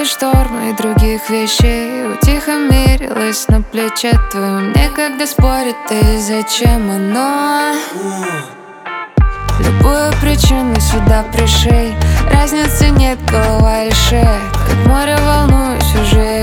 шторма и других вещей утихомирилась на плече твоем. Некогда спорить, ты зачем оно? Любую причину сюда пришей. Разницы нет, голова или шея. Как море волнуюсь уже